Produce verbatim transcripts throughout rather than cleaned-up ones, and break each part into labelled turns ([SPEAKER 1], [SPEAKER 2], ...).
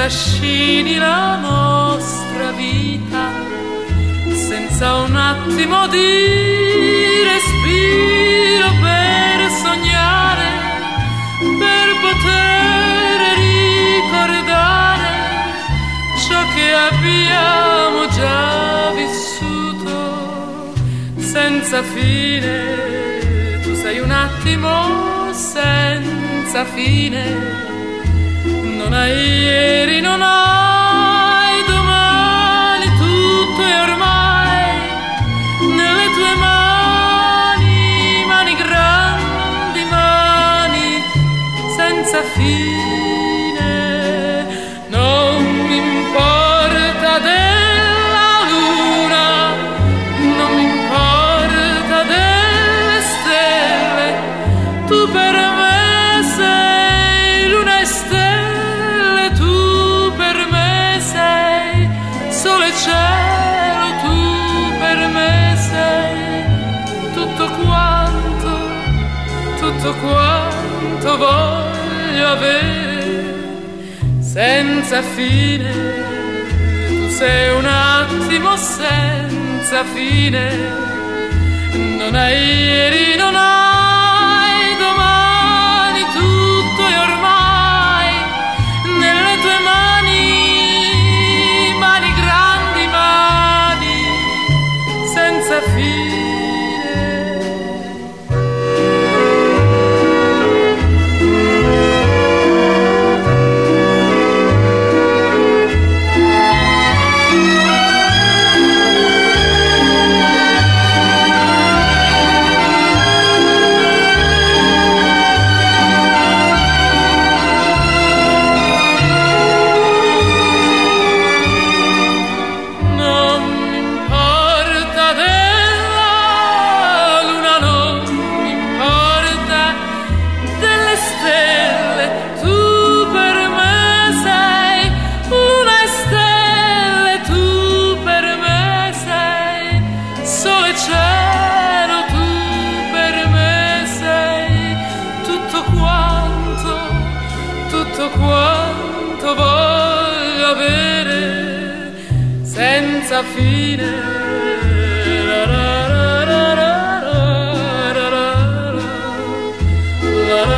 [SPEAKER 1] trascini la nostra vita senza un attimo di respiro per sognare, per poter ricordare ciò che abbiamo già vissuto senza fine. Tu sei un attimo senza fine. Non hai ieri, non hai domani, tutto è ormai nelle tue mani, mani grandi, mani senza fine. Non mi importa della luna, non mi importa delle stelle, tu per me sei luna e stelle, tu per me sei sole e cielo, tu per me sei tutto quanto, tutto quanto voglio avere senza fine. Tu sei un attimo senza fine. Non hai ieri, non hai domani, tutto è ormai nelle tue mani, mani grandi, mani senza fine. Quanto voglio avere senza fine. La la la la la la la la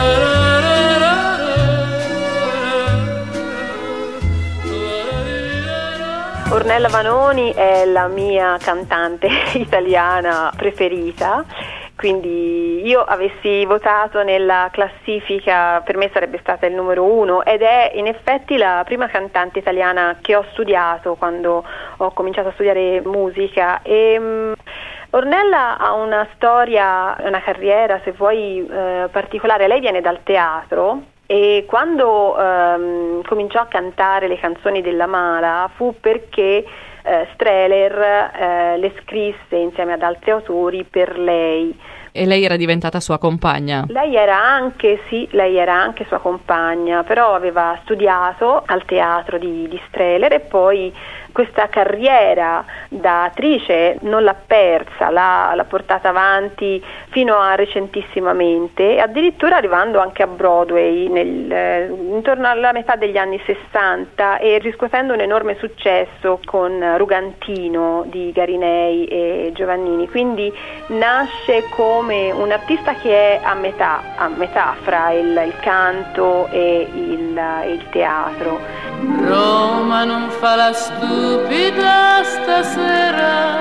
[SPEAKER 1] la.
[SPEAKER 2] Ornella Vanoni è la mia cantante italiana preferita. Quindi io avessi votato nella classifica, per me sarebbe stata il numero uno, ed è in effetti la prima cantante italiana che ho studiato quando ho cominciato a studiare musica. E um, Ornella ha una storia, una carriera, se vuoi, eh, particolare. Lei viene dal teatro e quando um, cominciò a cantare le canzoni della Mala fu perché eh, Strehler eh, le scrisse insieme ad altri autori per lei.
[SPEAKER 3] E lei era diventata sua compagna?
[SPEAKER 2] Lei era anche, sì, lei era anche sua compagna, però aveva studiato al teatro di, di Strehler e poi questa carriera da attrice non l'ha persa, l'ha, l'ha portata avanti fino a recentissimamente, addirittura arrivando anche a Broadway nel, eh, intorno alla metà degli anni sessanta e riscuotendo un enorme successo con Rugantino di Garinei e Giovannini. Quindi nasce come un artista che è a metà, a metà fra il, il canto e il, il teatro.
[SPEAKER 1] Roma non fa la stupida stasera,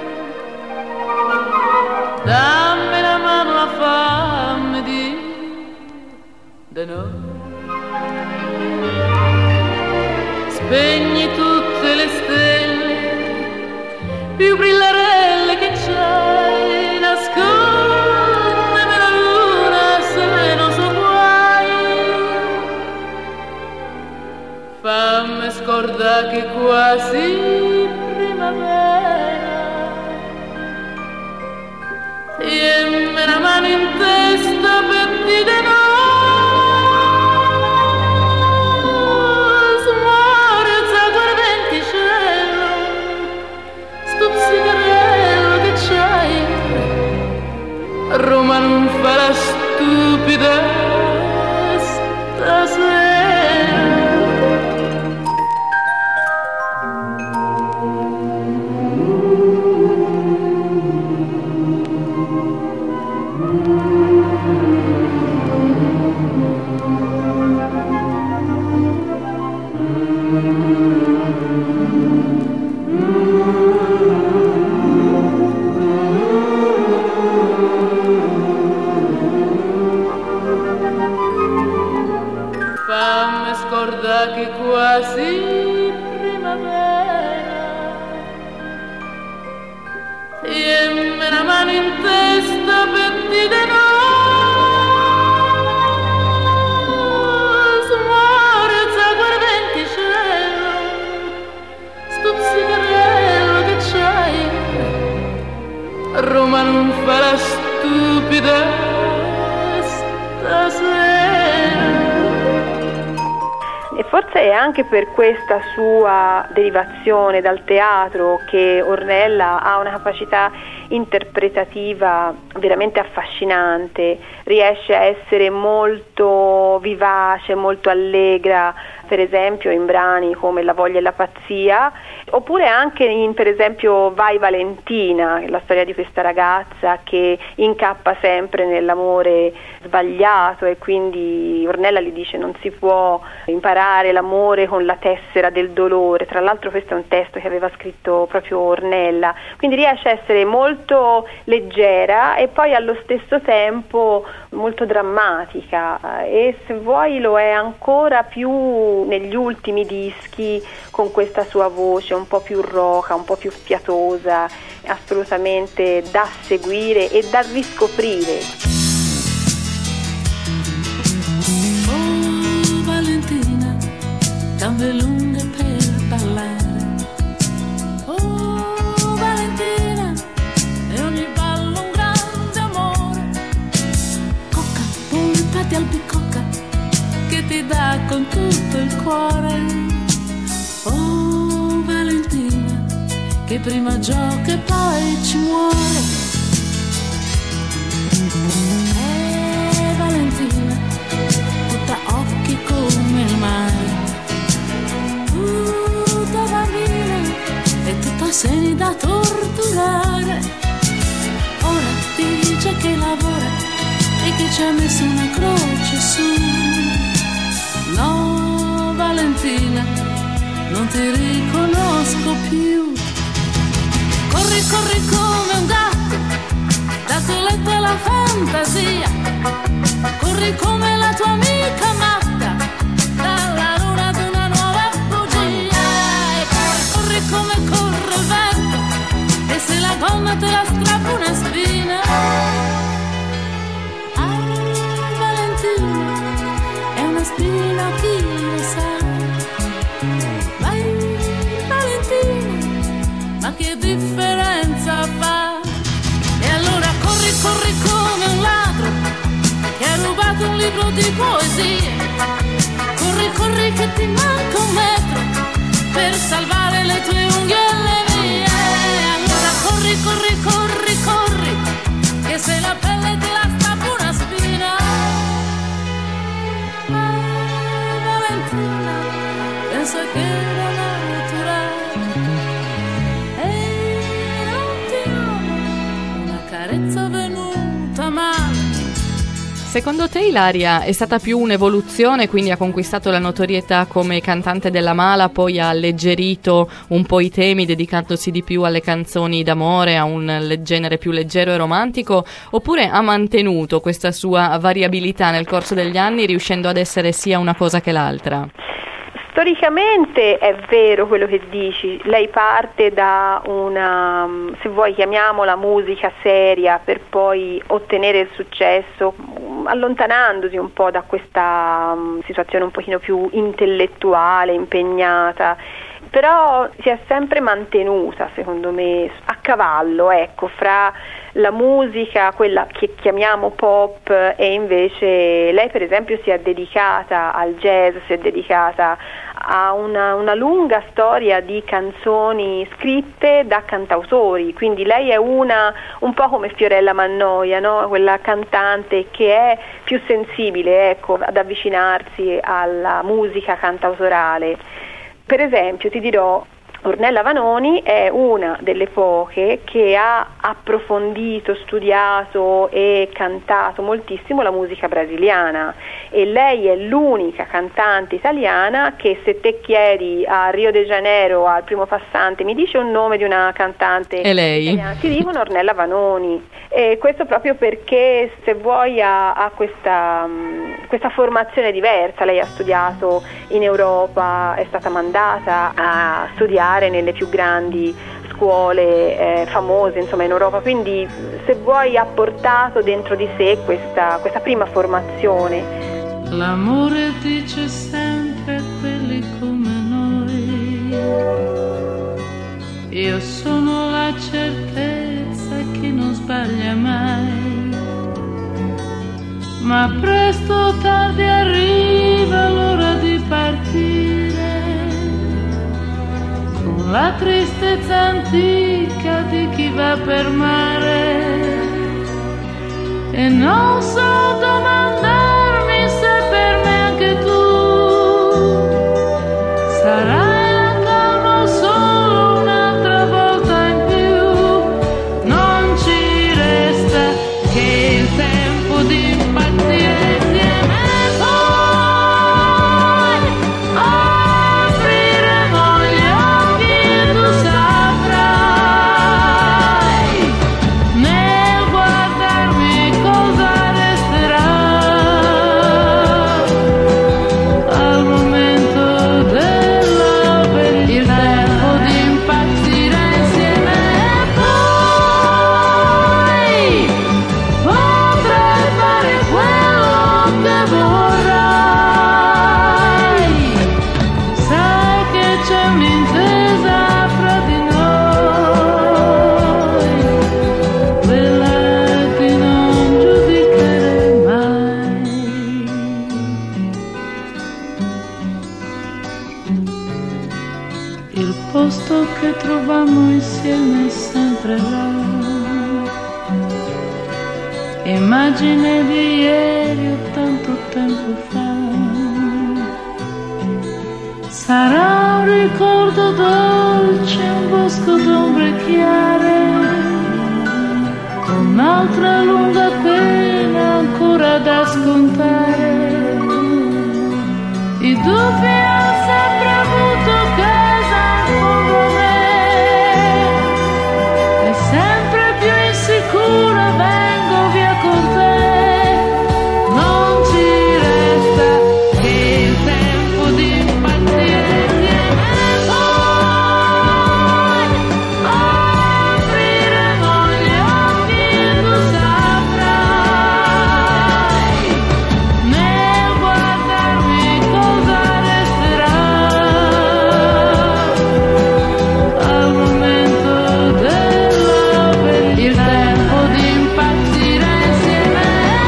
[SPEAKER 1] dammi la mano a fammi di de no. Spegni tutte le stelle più brillarelle che c'hai, nascondemi la luna se non so guai. Fammi scordare che quasi primavera, tienimi la mano in testa per dire no. Smorza quel venticello, stuzzicarello che c'hai. Roma non fa la stupida stasera. Fammi scordare che quasi primavera, tienimi una mano in testa per dire no, smorza quel venticello, stuzzicarello che c'hai, Roma non farà stupida stasera.
[SPEAKER 2] E forse è anche per questa sua derivazione dal teatro che Ornella ha una capacità interpretativa veramente affascinante, riesce a essere molto vivace, molto allegra, per esempio in brani come La voglia e la pazzia, oppure anche in, per esempio, Vai Valentina, la storia di questa ragazza che incappa sempre nell'amore sbagliato e quindi Ornella gli dice non si può imparare l'amore con la tessera del dolore. Tra l'altro questo è un testo che aveva scritto proprio Ornella, quindi riesce a essere molto leggera e poi allo stesso tempo molto drammatica, e se vuoi lo è ancora più negli ultimi dischi con questa sua voce un po' più roca, un po' più fiatosa, assolutamente da seguire e da riscoprire.
[SPEAKER 4] Oh Valentina, gambe lunghe per ballare. Oh Valentina, e ogni ballo un grande amore. Cocca, polpati albicocca, che ti dà con tutto il cuore. Oh Valentina, che prima gioca e poi ci muore. Eh Valentina, tutta occhi come il mare, tutta bambina e tutta seni da torturare. Ora dice che lavora e che ci ha messo una croce su. No Valentina, non ti riconosco più. Corri, corri come un gatto, da tuo letto alla fantasia. Corri come la tua amica matta, dalla luna ad una nuova bugia. E corri, corri come corre il vento, e se la gomma te la strappa una spina. Ah, Valentina, è una spina, chi lo sa. Vai, Valentina, ma che differenza fa? E allora corri, corri come un ladro che ha rubato un libro di poesie. Corri, corri che ti manca un metro per salvare le tue unghie e le mie. E allora corri, corri, corri, corri, che se la pelle te la strappa una spina. Ah, Valentina, pensa che non è naturale, e non ti amo, una carezza venuta male.
[SPEAKER 3] Secondo te Ilaria è stata più un'evoluzione, quindi ha conquistato la notorietà come cantante della Mala, poi ha alleggerito un po' i temi dedicandosi di più alle canzoni d'amore, a un genere più leggero e romantico, oppure ha mantenuto questa sua variabilità nel corso degli anni riuscendo ad essere sia una cosa che l'altra?
[SPEAKER 2] Storicamente è vero quello che dici, lei parte da una, se vuoi chiamiamola musica seria, per poi ottenere il successo allontanandosi un po' da questa um, situazione un pochino più intellettuale, impegnata, però si è sempre mantenuta secondo me a cavallo, ecco, fra la musica, quella che chiamiamo pop, e invece lei per esempio si è dedicata al jazz, si è dedicata a una, una lunga storia di canzoni scritte da cantautori, quindi lei è una un po' come Fiorella Mannoia, no? Quella cantante che è più sensibile, ecco, ad avvicinarsi alla musica cantautorale. Per esempio ti dirò, Ornella Vanoni è una delle poche che ha approfondito, studiato e cantato moltissimo la musica brasiliana, e lei è l'unica cantante italiana che, se te chiedi a Rio de Janeiro al primo passante mi dice un nome di una cantante
[SPEAKER 3] e lei?
[SPEAKER 2] italiana, ti dicono Ornella Vanoni. E questo proprio perché, se vuoi, ha, ha questa, um, questa formazione diversa. Lei ha studiato in Europa, è stata mandata a studiare nelle più grandi scuole eh, famose, insomma, in Europa, quindi, se vuoi, ha portato dentro di sé questa, questa prima formazione.
[SPEAKER 4] L'amore dice sempre a quelli come noi: io sono la certezza che non sbaglia mai, ma presto o tardi arriva l'ora di partire, con la tristezza antica di chi va per mare, e non so domandarmi se per me anche tu sarai la calma solo un'altra volta in più. Non ci resta che il tempo di impazzire insieme, poi apriremo gli occhi e tu saprai nel guardarmi cosa resterà al momento della verità. Il tempo di impazzire insieme, e poi potrai fare quello che vorrai. Sai che c'è un'intesa fra di noi, quella di non giudicare mai. Il posto che trovammo insieme è sempre là, immagine di ieri o tanto tempo fa. Sarà un ricordo dolce, un bosco d'ombre chiare, un'altra lunga pena ancora da scontare. I dubbi hanno sempre avuto casa in fondo a me, e sempre più insicura vengo via con te. Non ci resta che il tempo di impazzire insieme, poi apriremo gli occhi e tu saprai nel guardarmi cosa resterà al momento della verità. Il tempo di impazzire insieme,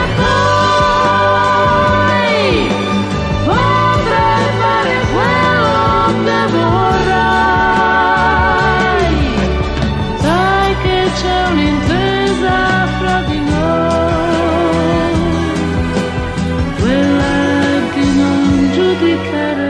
[SPEAKER 4] e poi potrai fare quello che vorrai. Sai che c'è un'intesa fra di noi, quella di non giudicare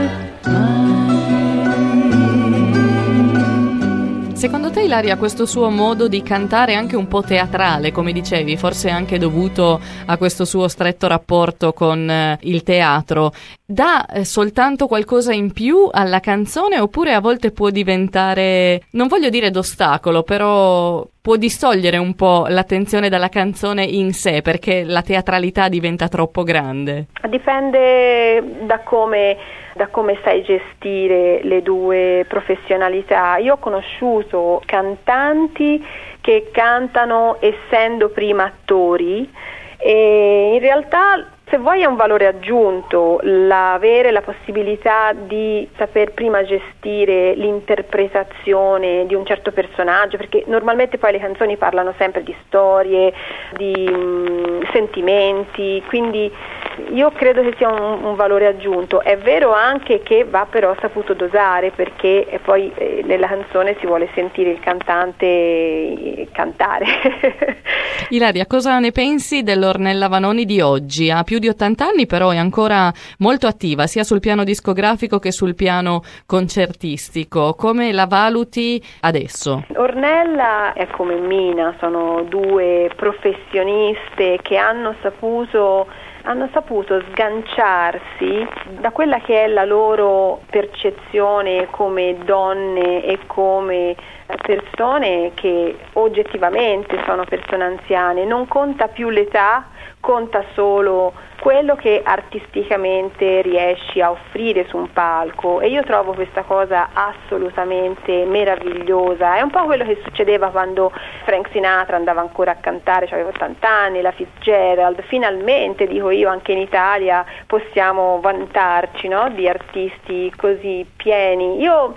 [SPEAKER 4] mai.
[SPEAKER 3] Secondo te, Ilaria, questo suo modo di cantare è anche un po' teatrale, come dicevi, forse anche dovuto a questo suo stretto rapporto con eh, il teatro, dà eh, soltanto qualcosa in più alla canzone, oppure a volte può diventare, non voglio dire d'ostacolo, però può distogliere un po' l'attenzione dalla canzone in sé, perché la teatralità diventa troppo grande?
[SPEAKER 2] Dipende da come, da come sai gestire le due professionalità. Io ho conosciuto cantanti che cantano essendo prima attori, e in realtà, se vuoi, è un valore aggiunto l'avere la possibilità di saper prima gestire l'interpretazione di un certo personaggio, perché normalmente poi le canzoni parlano sempre di storie, di mh, sentimenti, quindi io credo che sia un, un valore aggiunto. È vero anche che va però saputo dosare, perché poi eh, nella canzone si vuole sentire il cantante cantare.
[SPEAKER 3] Ilaria, cosa ne pensi dell'Ornella Vanoni di oggi? Ha più di ottanta anni, però è ancora molto attiva sia sul piano discografico che sul piano concertistico. Come la valuti adesso?
[SPEAKER 2] Ornella è come Mina, sono due professioniste che hanno saputo hanno saputo sganciarsi da quella che è la loro percezione come donne e come persone che oggettivamente sono persone anziane. Non conta più l'età, conta solo quello che artisticamente riesci a offrire su un palco, e io trovo questa cosa assolutamente meravigliosa. È un po' quello che succedeva quando Frank Sinatra andava ancora a cantare, cioè aveva ottanta anni, la Fitzgerald. Finalmente, dico io, anche in Italia possiamo vantarci, no, di artisti così pieni. Io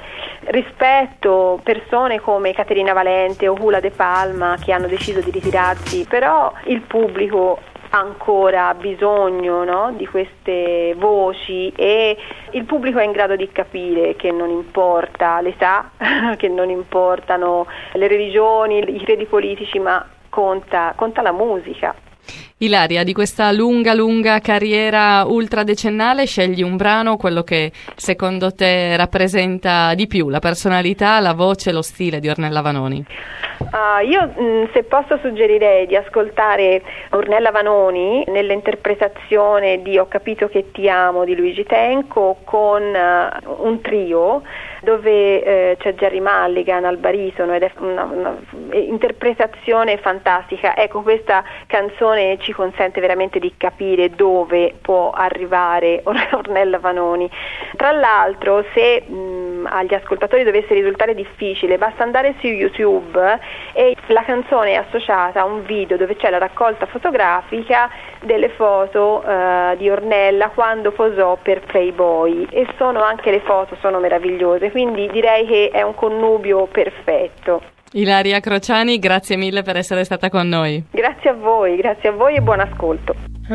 [SPEAKER 2] rispetto persone come Caterina Valente o Hula De Palma che hanno deciso di ritirarsi, però il pubblico ancora bisogno, no, di queste voci, e il pubblico è in grado di capire che non importa l'età, che non importano le religioni, i credi politici, ma conta, conta la musica.
[SPEAKER 3] Ilaria, di questa lunga lunga carriera ultradecennale scegli un brano, quello che secondo te rappresenta di più la personalità, la voce, lo stile di Ornella Vanoni.
[SPEAKER 2] Uh, io mh, se posso suggerirei di ascoltare Ornella Vanoni nell'interpretazione di Ho capito che ti amo di Luigi Tenco con uh, un trio dove eh, c'è Jerry Mulligan al baritono ed è una, una interpretazione fantastica. Ecco, questa canzone ci consente veramente di capire dove può arrivare Ornella Vanoni. Tra l'altro, se mh, agli ascoltatori dovesse risultare difficile, basta andare su YouTube e la canzone è associata a un video dove c'è la raccolta fotografica delle foto uh, di Ornella quando posò per Playboy, e sono anche le foto sono meravigliose, quindi direi che è un connubio perfetto.
[SPEAKER 3] Ilaria Crociani, grazie mille per essere stata con noi.
[SPEAKER 2] Grazie a voi, grazie a voi e buon ascolto.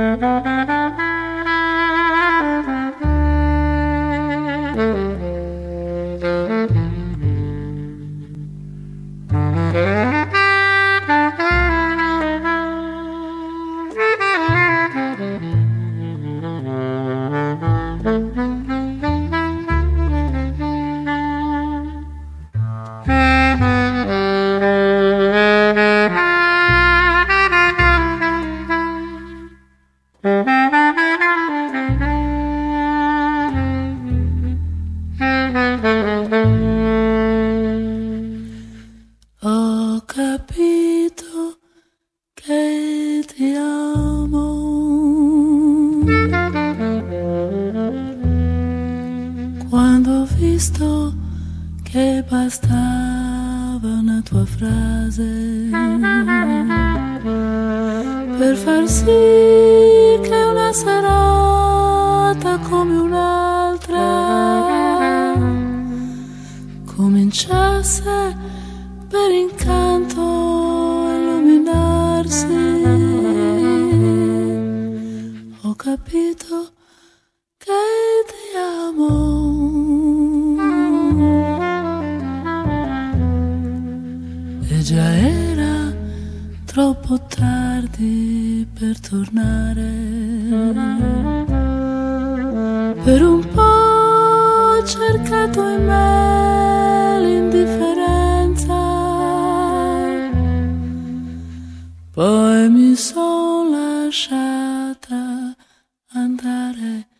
[SPEAKER 4] Ho capito che ti amo quando ho visto che bastava una tua frase per far sì che una serata come un'altra cominciasse per incanto illuminarsi. Ho capito che ti amo e già era troppo tardi per tornare. Per un po' ho cercato in me l'indifferenza, poi mi son lasciata andare